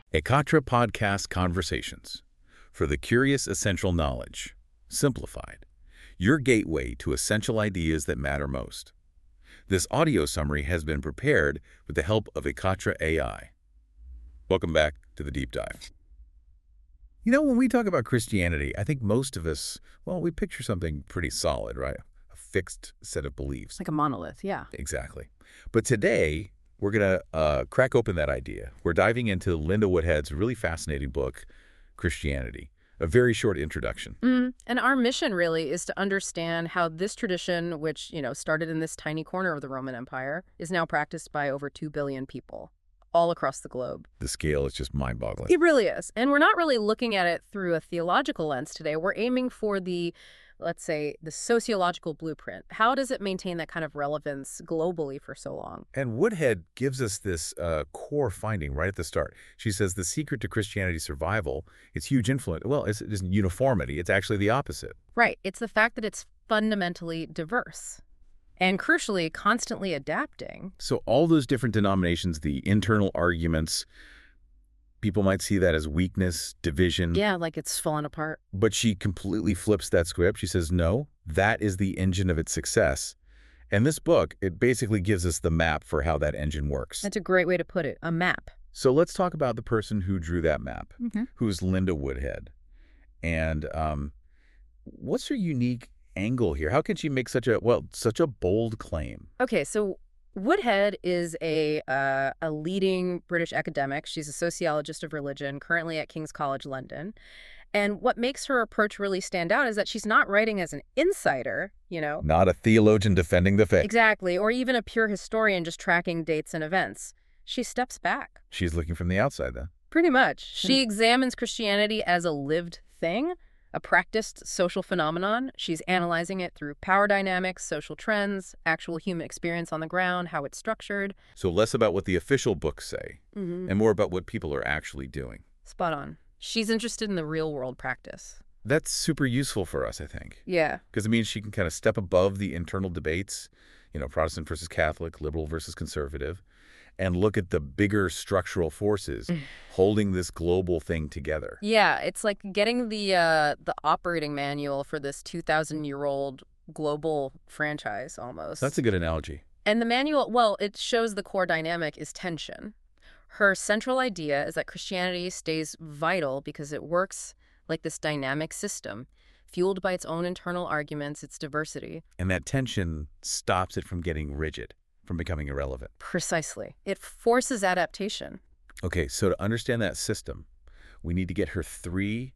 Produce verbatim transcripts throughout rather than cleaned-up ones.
Ekatra Podcast Conversations for the curious essential knowledge, simplified, your gateway to essential ideas that matter most. This audio summary has been prepared with the help of Ekatra A I. Welcome back to the deep dive. You know, when we talk about Christianity, I think most of us, well, we picture something pretty solid, right? A fixed set of beliefs. Like a monolith, yeah. Exactly. But today, we're going to uh, crack open that idea. We're diving into Linda Woodhead's really fascinating book, Christianity, a very short introduction. Mm. And our mission really is to understand how this tradition, which, you know, started in this tiny corner of the Roman Empire, is now practiced by over two billion people all across the globe. The scale is just mind-boggling. It really is. And we're not really looking at it through a theological lens today. We're aiming for the, let's say, the sociological blueprint. How does it maintain that kind of relevance globally for so long? And Woodhead gives us this uh, core finding right at the start. She says the secret to Christianity's survival, its huge influence, well, it's, it isn't uniformity. It's actually the opposite. Right. It's the fact that it's fundamentally diverse and, crucially, constantly adapting. So all those different denominations, the internal arguments, people might see that as weakness, division. Yeah, like it's fallen apart. But she completely flips that script. She says, no, that is the engine of its success. And this book, it basically gives us the map for how that engine works. That's a great way to put it, a map. So let's talk about the person who drew that map, Mm-hmm. who's Linda Woodhead. And um, what's her unique angle here? How can she make such a, well, such a bold claim? Okay, so Woodhead is a uh, a leading British academic. She's a sociologist of religion, currently at King's College London. And what makes her approach really stand out is that she's not writing as an insider, you know. Not a theologian defending the faith. Exactly, or even a pure historian just tracking dates and events. She steps back. She's looking from the outside, then. Pretty much. She examines Christianity as a lived thing, a practiced social phenomenon. She's analyzing it through power dynamics, social trends, actual human experience on the ground, how it's structured. So less about what the official books say, Mm-hmm. and more about what people are actually doing. Spot on. She's interested in the real world practice. That's super useful for us, I think, Yeah. because it means she can kind of step above the internal debates, you know, Protestant versus Catholic, liberal versus conservative, and look at the bigger structural forces holding this global thing together. Yeah, it's like getting the uh, the operating manual for this two thousand year old global franchise almost. That's a good analogy. And the manual, well, it shows the core dynamic is tension. Her central idea is that Christianity stays vital because it works like this dynamic system, fueled by its own internal arguments, its diversity. And that tension stops it from getting rigid, from becoming irrelevant. Precisely. It forces adaptation. Okay, so to understand that system, we need to get her three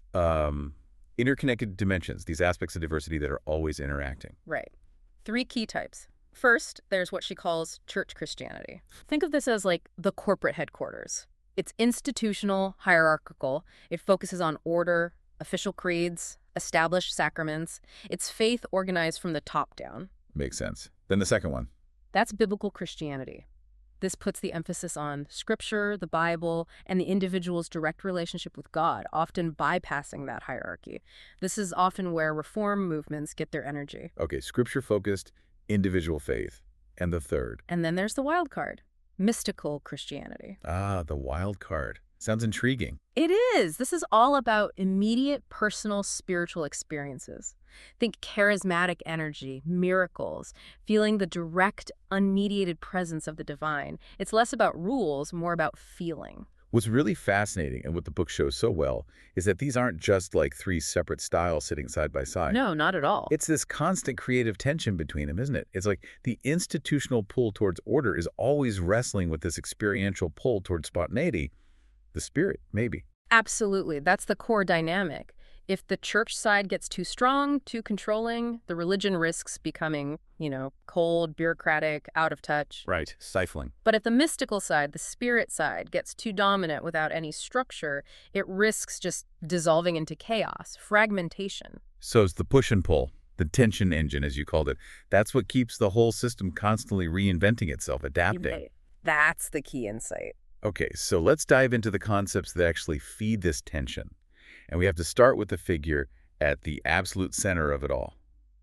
um, interconnected dimensions, these aspects of diversity that are always interacting. Right. Three key types. First, there's what she calls church Christianity. Think of this as like the corporate headquarters. It's institutional, hierarchical. It focuses on order, official creeds, established sacraments. It's faith organized from the top down. Makes sense. Then the second one. That's biblical Christianity. This puts the emphasis on scripture, the Bible, and the individual's direct relationship with God, often bypassing that hierarchy. This is often where reform movements get their energy. Okay, scripture-focused, individual faith. And the third. And then there's the wild card, mystical Christianity. Ah, the wild card. Sounds intriguing. It is. This is all about immediate personal spiritual experiences. Think charismatic energy, miracles, feeling the direct, unmediated presence of the divine. It's less about rules, more about feeling. What's really fascinating, and what the book shows so well, is that these aren't just like three separate styles sitting side by side. No, not at all. It's this constant creative tension between them, isn't it? It's like the institutional pull towards order is always wrestling with this experiential pull towards spontaneity. The spirit, maybe. Absolutely. That's the core dynamic. If the church side gets too strong, too controlling, the religion risks becoming, you know, cold, bureaucratic, out of touch. Right, stifling. But if the mystical side, the spirit side, gets too dominant without any structure, it risks just dissolving into chaos, fragmentation. So it's the push and pull, the tension engine, as you called it. That's what keeps the whole system constantly reinventing itself, adapting. That's the key insight. Okay, so let's dive into the concepts that actually feed this tension. And we have to start with the figure at the absolute center of it all,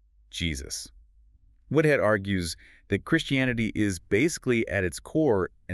Jesus. Woodhead argues that Christianity is basically at its core an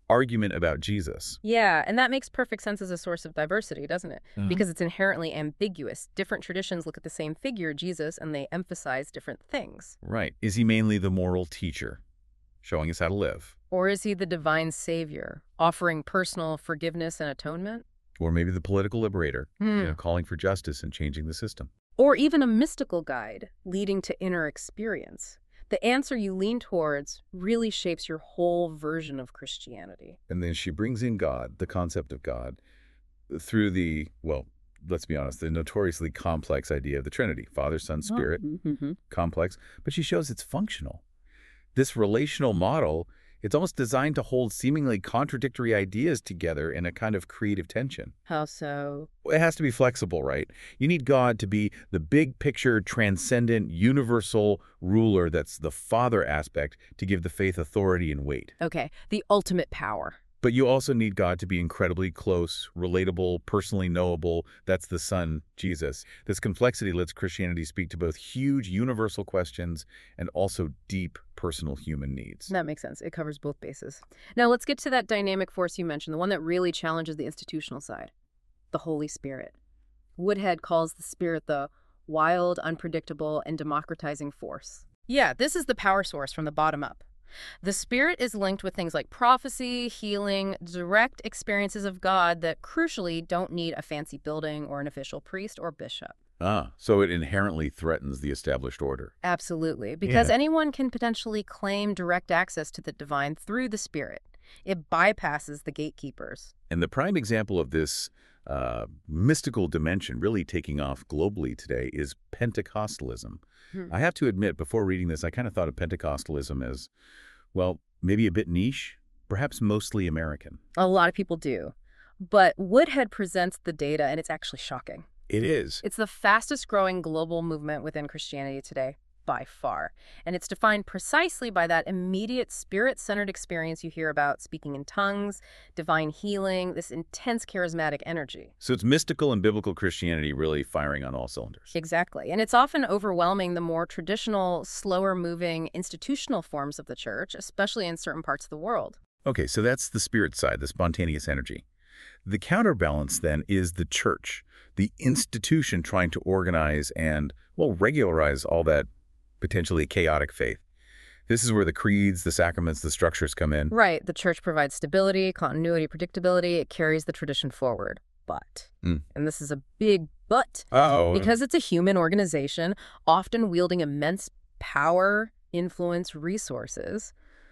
argument about Jesus. Yeah, and that makes perfect sense as a source of diversity, doesn't it? Uh-huh. Because it's inherently ambiguous. Different traditions look at the same figure, Jesus, and they emphasize different things. Right. Is he mainly the moral teacher, showing us how to live? Or is he the divine savior, offering personal forgiveness and atonement? Or maybe the political liberator, Hmm. you know, calling for justice and changing the system. Or even a mystical guide leading to inner experience. The answer you lean towards really shapes your whole version of Christianity. And then she brings in God, the concept of God, through the, well, let's be honest, the notoriously complex idea of the Trinity, Father, Son, Spirit, Mm-hmm. complex, but she shows it's functional. This relational model, it's almost designed to hold seemingly contradictory ideas together in a kind of creative tension. How so? It has to be flexible, right? You need God to be the big picture, transcendent, universal ruler that's the Father aspect to give the faith authority and weight. Okay, the ultimate power. But you also need God to be incredibly close, relatable, personally knowable. That's the Son, Jesus. This complexity lets Christianity speak to both huge universal questions and also deep personal human needs. That makes sense. It covers both bases. Now let's get to that dynamic force you mentioned, the one that really challenges the institutional side, the Holy Spirit. Woodhead calls the Spirit the wild, unpredictable, and democratizing force. Yeah, this is the power source from the bottom up. The Spirit is linked with things like prophecy, healing, direct experiences of God that crucially don't need a fancy building or an official priest or bishop. Ah, so it inherently threatens the established order. Absolutely, because Yeah. anyone can potentially claim direct access to the divine through the Spirit. It bypasses the gatekeepers. And the prime example of this uh, mystical dimension really taking off globally today is Pentecostalism. Hmm. I have to admit, before reading this, I kind of thought of Pentecostalism as, well, maybe a bit niche, perhaps mostly American. A lot of people do. But Woodhead presents the data, and it's actually shocking. It is. It's the fastest growing global movement within Christianity today, by far. And it's defined precisely by that immediate spirit-centered experience you hear about, speaking in tongues, divine healing, this intense charismatic energy. So it's mystical and biblical Christianity really firing on all cylinders. Exactly. And it's often overwhelming the more traditional, slower-moving, institutional forms of the church, especially in certain parts of the world. Okay, so that's the spirit side, the spontaneous energy. The counterbalance, then, is the church, the institution trying to organize and, well, regularize all that potentially chaotic faith. This is where the creeds, the sacraments, the structures come in. Right. The church provides stability, continuity, predictability. It carries the tradition forward. But, Mm. and this is a big but, Uh-oh. because it's a human organization, often wielding immense power, influence, resources,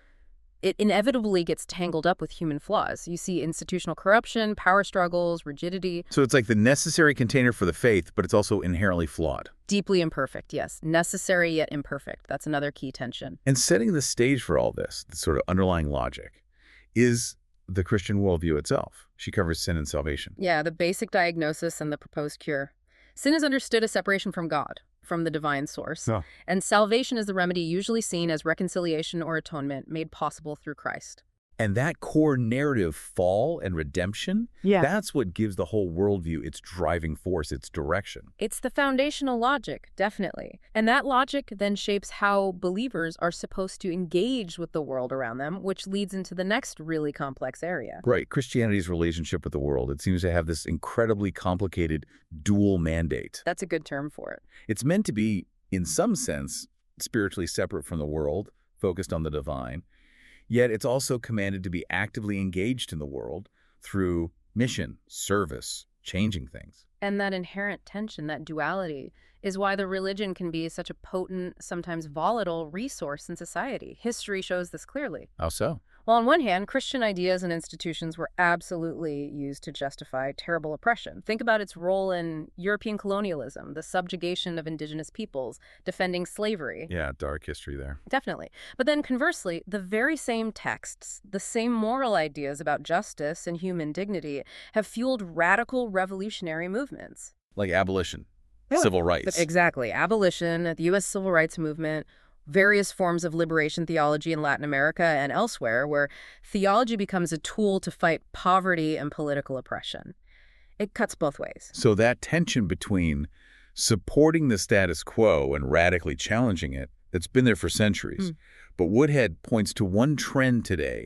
it inevitably gets tangled up with human flaws. You see institutional corruption, power struggles, rigidity. So it's like the necessary container for the faith, but it's also inherently flawed. Deeply imperfect, yes. Necessary yet imperfect. That's another key tension. And setting the stage for all this, the sort of underlying logic, is the Christian worldview itself. She covers sin and salvation. Yeah, the basic diagnosis and the proposed cure. Sin is understood as separation from God, from the divine source. Yeah. And salvation is the remedy usually seen as reconciliation or atonement made possible through Christ. And that core narrative, fall and redemption, Yeah. that's what gives the whole worldview its driving force, its direction. It's the foundational logic, definitely. And that logic then shapes how believers are supposed to engage with the world around them, which leads into the next really complex area. Right. Christianity's relationship with the world, it seems to have this incredibly complicated dual mandate. That's a good term for it. It's meant to be, in some sense, spiritually separate from the world, focused on the divine. Yet it's also commanded to be actively engaged in the world through mission, service, changing things. And that inherent tension, that duality, is why the religion can be such a potent, sometimes volatile resource in society. History shows this clearly. How so? Well, on one hand, Christian ideas and institutions were absolutely used to justify terrible oppression. Think about its role in European colonialism, the subjugation of indigenous peoples, defending slavery. Yeah, dark history there. Definitely. But then conversely, the very same texts, the same moral ideas about justice and human dignity have fueled radical revolutionary movements. Like abolition, Yeah. civil rights. Exactly. Abolition, the U S Civil Rights Movement, various forms of liberation theology in Latin America and elsewhere, where theology becomes a tool to fight poverty and political oppression. It cuts both ways. So that tension between supporting the status quo and radically challenging it, that's been there for centuries. Mm. But Woodhead points to one trend today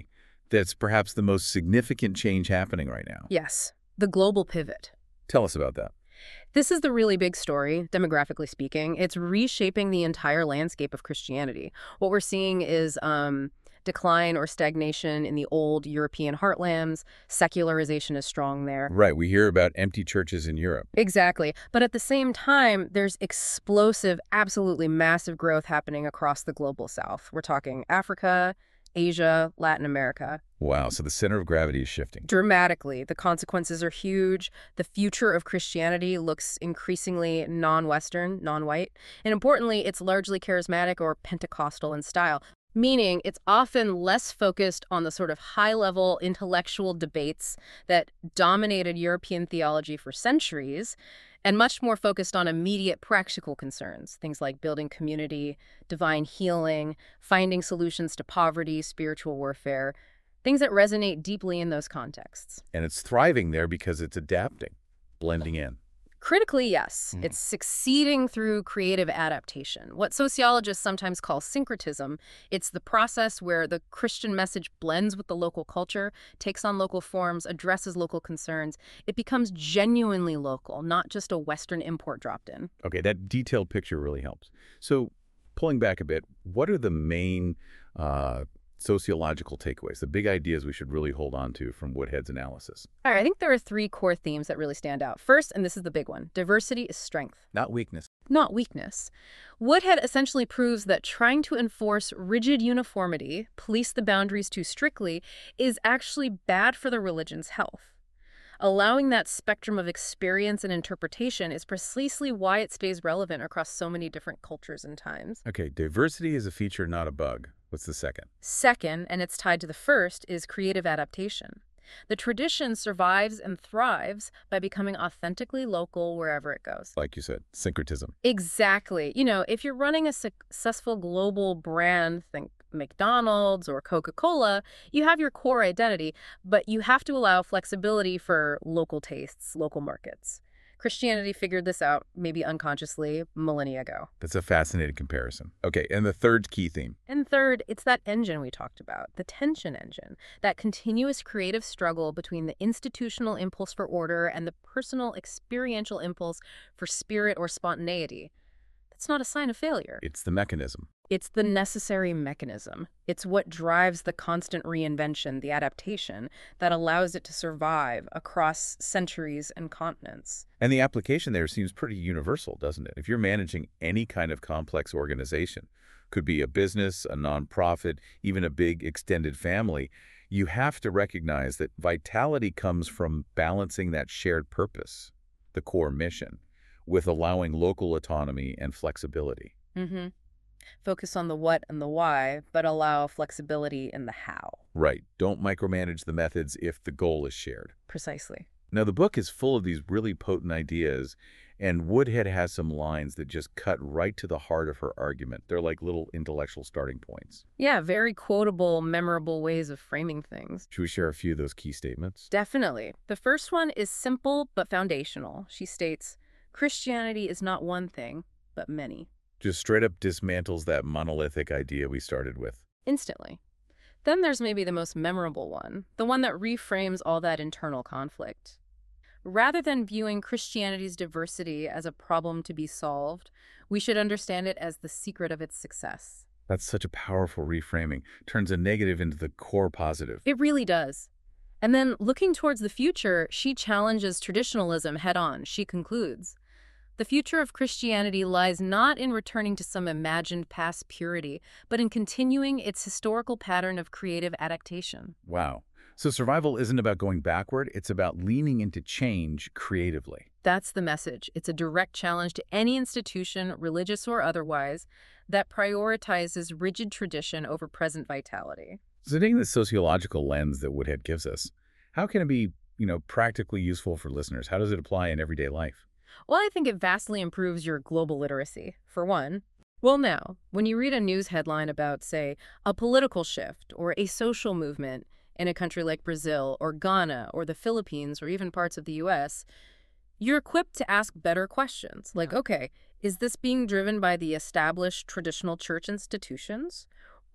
that's perhaps the most significant change happening right now. Yes, the global pivot. Tell us about that. This is the really big story, demographically speaking. It's reshaping the entire landscape of Christianity. What we're seeing is um, decline or stagnation in the old European heartlands. Secularization is strong there. Right, we hear about empty churches in Europe. Exactly. But at the same time, there's explosive, absolutely massive growth happening across the global south. We're talking Africa, Asia, Latin America. Wow, so the center of gravity is shifting. Dramatically. The consequences are huge. The future of Christianity looks increasingly non-Western, non-white. And importantly, it's largely charismatic or Pentecostal in style, meaning it's often less focused on the sort of high-level intellectual debates that dominated European theology for centuries, and much more focused on immediate practical concerns, things like building community, divine healing, finding solutions to poverty, spiritual warfare, things that resonate deeply in those contexts. And it's thriving there because it's adapting, blending in. Critically, yes. Mm. It's succeeding through creative adaptation. What sociologists sometimes call syncretism, it's the process where the Christian message blends with the local culture, takes on local forms, addresses local concerns. It becomes genuinely local, not just a Western import dropped in. Okay, that detailed picture really helps. So pulling back a bit, what are the main uh, sociological takeaways, the big ideas we should really hold on to from Woodhead's analysis? All right, I think there are three core themes that really stand out. First, and this is the big one, diversity is strength, Not weakness. not weakness. Woodhead essentially proves that trying to enforce rigid uniformity, police the boundaries too strictly, is actually bad for the religion's health. Allowing that spectrum of experience and interpretation is precisely why it stays relevant across so many different cultures and times. Okay, diversity is a feature, not a bug. What's the second? Second, and it's tied to the first, is creative adaptation. The tradition survives and thrives by becoming authentically local wherever it goes. Like you said, syncretism. Exactly. You know, if you're running a successful global brand, think McDonald's or Coca-Cola, you have your core identity, but you have to allow flexibility for local tastes, local markets. Christianity figured this out, maybe unconsciously, millennia ago. That's a fascinating comparison. Okay, and the third key theme. And third, it's that engine we talked about, the tension engine, that continuous creative struggle between the institutional impulse for order and the personal experiential impulse for spirit or spontaneity. That's not a sign of failure. It's the mechanism. It's the necessary mechanism. It's what drives the constant reinvention, the adaptation, that allows it to survive across centuries and continents. And the application there seems pretty universal, doesn't it? If you're managing any kind of complex organization, could be a business, a nonprofit, even a big extended family, you have to recognize that vitality comes from balancing that shared purpose, the core mission, with allowing local autonomy and flexibility. Mm-hmm. Focus on the what and the why, but allow flexibility in the how. Right. Don't micromanage the methods if the goal is shared. Precisely. Now, the book is full of these really potent ideas, and Woodhead has some lines that just cut right to the heart of her argument. They're like little intellectual starting points. Yeah, very quotable, memorable ways of framing things. Should we share a few of those key statements? Definitely. The first one is simple but foundational. She states, Christianity is not one thing, but many. Just straight up dismantles that monolithic idea we started with. Instantly. Then there's maybe the most memorable one, the one that reframes all that internal conflict. Rather than viewing Christianity's diversity as a problem to be solved, we should understand it as the secret of its success. That's such a powerful reframing. Turns a negative into the core positive. It really does. And then, looking towards the future, she challenges traditionalism head-on. She concludes, the future of Christianity lies not in returning to some imagined past purity, but in continuing its historical pattern of creative adaptation. Wow. So survival isn't about going backward, it's about leaning into change creatively. That's the message. It's a direct challenge to any institution, religious or otherwise, that prioritizes rigid tradition over present vitality. So taking the sociological lens that Woodhead gives us, how can it be, you know, practically useful for listeners? How does it apply in everyday life? Well, I think it vastly improves your global literacy, for one. Well, now, when you read a news headline about, say, a political shift or a social movement in a country like Brazil or Ghana or the Philippines or even parts of the U S, you're equipped to ask better questions. Like, okay, is this being driven by the established traditional church institutions?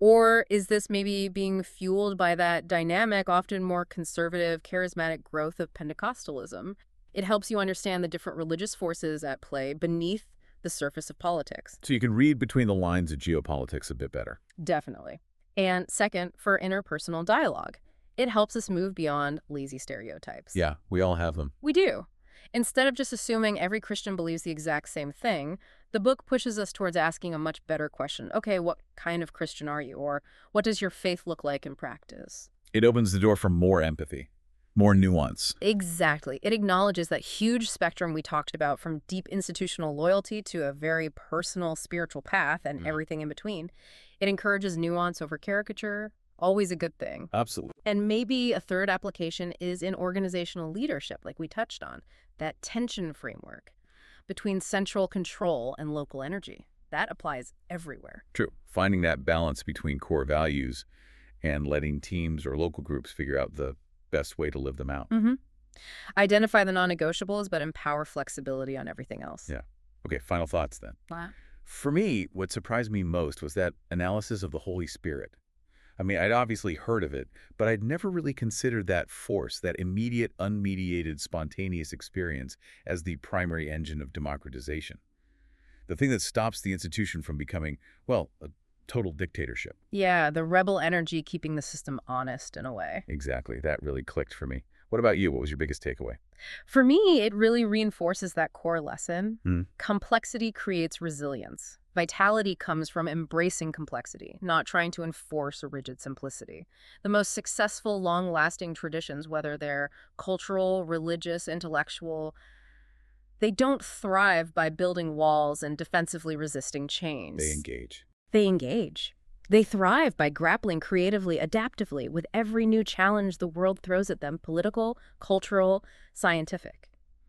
Or is this maybe being fueled by that dynamic, often more conservative, charismatic growth of Pentecostalism? It helps you understand the different religious forces at play beneath the surface of politics. So you can read between the lines of geopolitics a bit better. Definitely. And second, for interpersonal dialogue. It helps us move beyond lazy stereotypes. Yeah, we all have them. We do. Instead of just assuming every Christian believes the exact same thing, the book pushes us towards asking a much better question. Okay, what kind of Christian are you? Or what does your faith look like in practice? It opens the door for more empathy, more nuance. Exactly. It acknowledges that huge spectrum we talked about, from deep institutional loyalty to a very personal spiritual path and Mm. everything in between. It encourages nuance over caricature. Always a good thing. Absolutely. And maybe a third application is in organizational leadership, like we touched on, that tension framework between central control and local energy. That applies everywhere. True. Finding that balance between core values and letting teams or local groups figure out the best way to live them out. Mm-hmm. Identify the non-negotiables, but empower flexibility on everything else. Yeah. Okay, final thoughts then. Wow. For me, what surprised me most was that analysis of the Holy Spirit. I mean, I'd obviously heard of it, but I'd never really considered that force, that immediate, unmediated, spontaneous experience as the primary engine of democratization. The thing that stops the institution from becoming, well, a total dictatorship. Yeah, the rebel energy keeping the system honest in a way. Exactly. That really clicked for me. What about you? What was your biggest takeaway? For me, it really reinforces that core lesson. Mm. Complexity creates resilience. Vitality comes from embracing complexity, not trying to enforce a rigid simplicity. The most successful, long-lasting traditions, whether they're cultural, religious, intellectual, they don't thrive by building walls and defensively resisting change. They engage. They engage. They thrive by grappling creatively, adaptively, with every new challenge the world throws at them, political, cultural, scientific.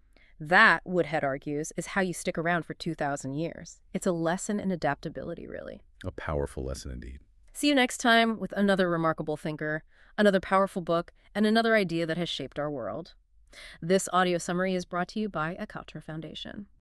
That, Woodhead argues, is how you stick around for two thousand years. It's a lesson in adaptability, really. A powerful lesson indeed. See you next time with another remarkable thinker, another powerful book, and another idea that has shaped our world. This audio summary is brought to you by Akatra Foundation.